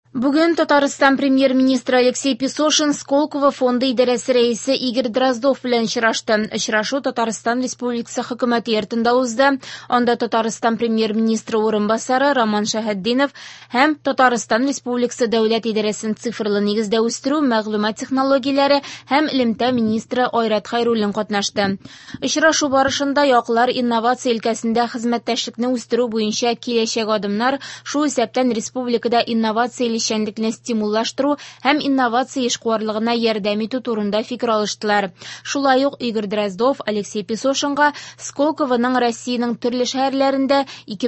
Бүгін Татарстан премьер-министрі Алексей Песошин Сколково фонды идарәсе рәисе Игорь Дроздов белән очрашты. Очрашу Татарстан Республикасы хөкүмәте йортында узды. Анда Татарстан премьер-министры урынбасары Роман Шәһәтдинов һәм Татарстан Республикасы дәүләт идарәсен цифрлы нигездә үстерү, мәгълүмат технологияләре һәм элемтә министры Айрат Хәйруллин катнашты. Очрашу барышында яклар инновация өлкәсендә хезмәттәшлекне үстерү буенча киләчәк адымнар, шул исәптән республикада инновация эшчәнлекне стимуллаштыру һәм инновация эшкуарлыгына ярдәм итү турында фикер алыштылар. Шулай ук Игорь Дроздов Алексей Песошинга Сколковоның Россиянең төрле шәһәрләрендә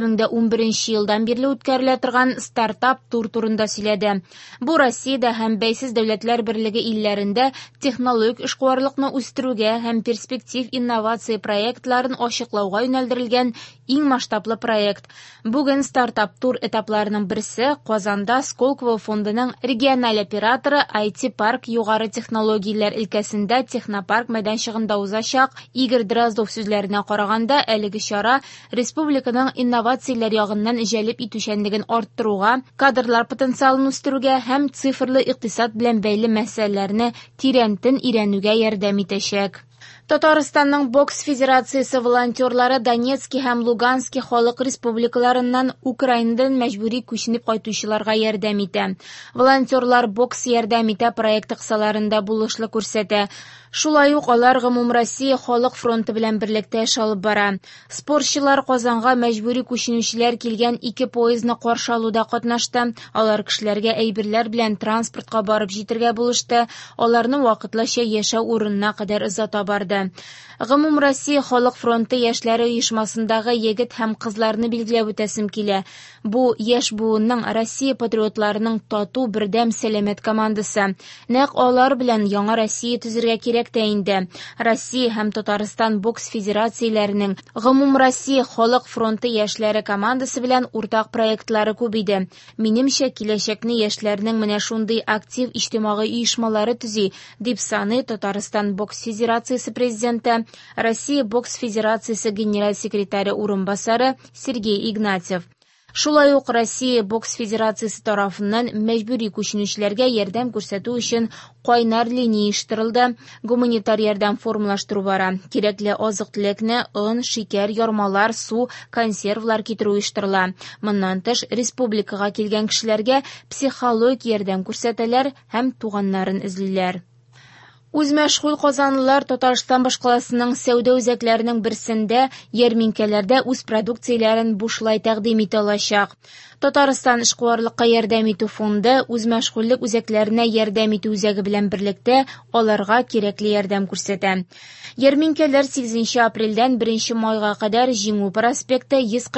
2011 елдан бирле үткәрелә торган стартап тур турында сөйләде. Бу Россиядә һәм бәйсез дәүләтләр берлеге илләрендә технологик эшкуарлыкны үстерүгә һәм перспектив инновация проектларын ачыклауга юнәлдерелгән иң масштаблы проект. Бүген стартап тур этапларының берсе Казанда Сколково фондының региональ операторы IT Парк югары технологияләр өлкәсендә технопарк мәйданчыгында узачак. Игорь Дроздов сүзләренә караганда, әлеге чара республиканың инновацияләр ягыннан җәлеп итүчәнлеген арттыруга, кадрлар потенциалын үстерүгә һәм цифрлы икътисад белән бәйле мәсьәләләрне тирәнтен өйрәнүгә ярдәм итәчәк. Татарстанның бокс федерациясе волонтерлары Донецкий һәм Луганский халык республикаларыннан Украинадан мәҗбүри күченеп кайтучыларга ярдәм итә. Волонтерлар бокс ярдәм итә проекты кысаларында булышлы күрсәтә. Шулай ук алар Гомумроссия халык фронты белән берлектә эш алып бара. Спортчылар Казанга мәҗбүри күченүчеләр килгән 2 поездны каршы алуда катнашты. Алар кешеләргә әйберләр белән транспортка барып җитәргә булышты. Аларны вакытлыча яшәү урынына кадәр озата барды. Гомумроссия халык фронты яшьләре оешмасындагы егет һәм кызларны билгеләп үтәсем килә. Бу яшь буынның Россия патриотларының тату бердәм сәламәт командасы. Нәкъ алар белән яңа Россия төзергә кирәк тә инде. Россия һәм Татарстан бокс федерацияләренең Гомумроссия халык фронты яшьләре командасы белән уртак проектлары күп иде. Минемчә, киләчәкне яшьләрнең менә шундый актив иҗтимагый оешмалары төзи, дип саный Татарстан бокс федерациясе президенты, Россия бокс федерациясе генераль секретаре урынбасары Сергей Игнатьев. Шулай ук Россия бокс федерациясе тарафыннан мәҗбүри күченүчеләргә ярдәм күрсәтү өчен кайнар линия оештырылды. Гуманитар ярдәм формалаштыру бара. Кирәкле азык-төлекне, он, шикәр, ярмалар, су, консервлар китерү оештырыла. Моннан тыш, республикага килгән кешеләргә психологик ярдәм күрсәтәләр һәм туганнарын эзлиләр. Үз мәшгуль казанлылар Татарстан башкаласының сәүдә үзәкләренең берсендә ярминкәләрдә үз продукцияләрен бушлай тәкъдим итә алачак. Татарстан эшкуарлыкка ярдәм итү фонды үз мәшгульлек үзәкләренә ярдәм итү үзәге белән берлектә аларга кирәкле ярдәм күрсәтә. Ярминкәләр 8 апрельдән 1 майга кадәр Җиңү проспекты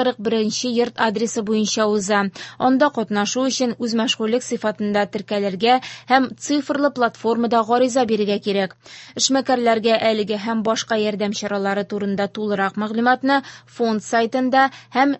141 йорт адресы буенча уза. Анда катнашу өчен үз мәшгульлек сыйфатында теркәлергә һәм цифрлы платформада гариза бирергә кирәк. Эшмәкәрләргә әлеге һәм башка ярдәм чаралары турында тулырак мәгълүматны фонд сайтында һәм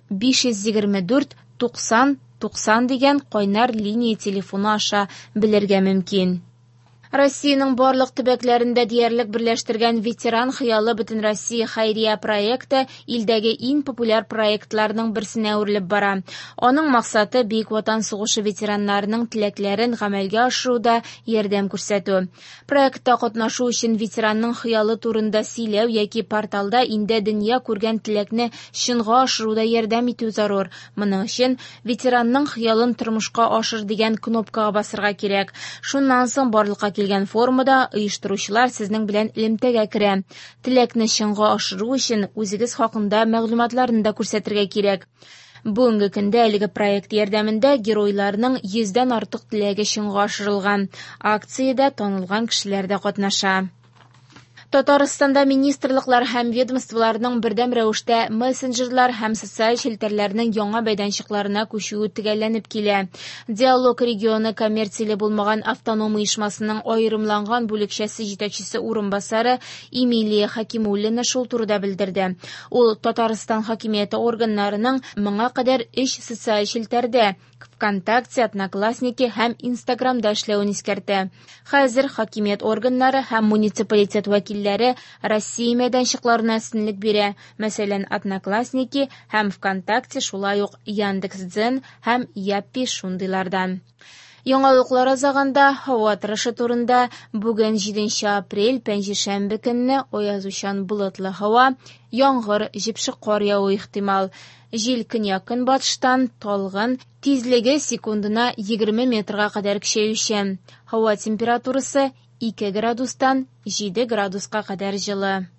524 90 90 дигән кайнар линия телефоны аша белергә мөмкин. Россиянең барлык төбәкләрендә диярлек берләштергән ветеран хыялы бөтен Россия хәйрия проекты илдәге иң популяр проектларның берсенә үрелеп бара. Аның максаты Бөек Ватан сугышы ветераннарының теләкләрен гамәлгә ашыруда ярдәм күрсәтү. Проектта катнашу өчен ветеранның хыялы турында сөйләү яки порталда инде дөнья күргән теләкне чынга ашыруда ярдәм итү зарур. Моның өчен ветеранның хыялын тормышка ашыр дигән кнопкага басырга кирәк. Шуннан соң барлыкка килгән формада оештыручылар сезнең белән элемтәгә керә. Теләкне чынга ашыру өчен үзегез хакында мәгълүматларны да күрсәтергә кирәк. Бүгенге көндә әлеге проект ярдәмендә геройларның 100дән артык теләге чынга ашырылган. Акциядә танылган кешеләр дә катнаша. Татарстанда министрлыклар һәм ведомстволарның бердәм рәвештә мессенджерлар һәм социаль челтәрләрнең яңа мәйданчыкларына күчүе төгәлләнеп килә. Диалог регионы коммерцияле булмаган автоном оешмасының аерымланган бүлекчәсе җитәкчесе урынбасары Эмилия Хакимуллина шул турыда белдерде. Ул Татарстан хакимияте органнарының моңа кадәр 3 социаль челтәрдә ВКонтакте, Одноклассники һәм Инстаграмда эшләвен искәртә. Хәзер хакимият органнары һәм муниципалитет вәкилләре Россия мәйданчыкларына өстенлек бирә. Мәсәлән, Одноклассники һәм ВКонтакте, шулай ук Яндекс.Дзен һәм Яппи шундыйлардан. Яңалыклар азаганда һава торышы турында. Бүген 7 апрель пәнҗешәмбе көнне аязучан болытлы һава, яңгыр, җепшек кар яву ихтимал. Җил көньяк-көнбатыштан талгын, тизлеге секундына 20 метрга кадәр көчәючән. Һава температурасы 2 градустан 7 градуска кадәр җылы.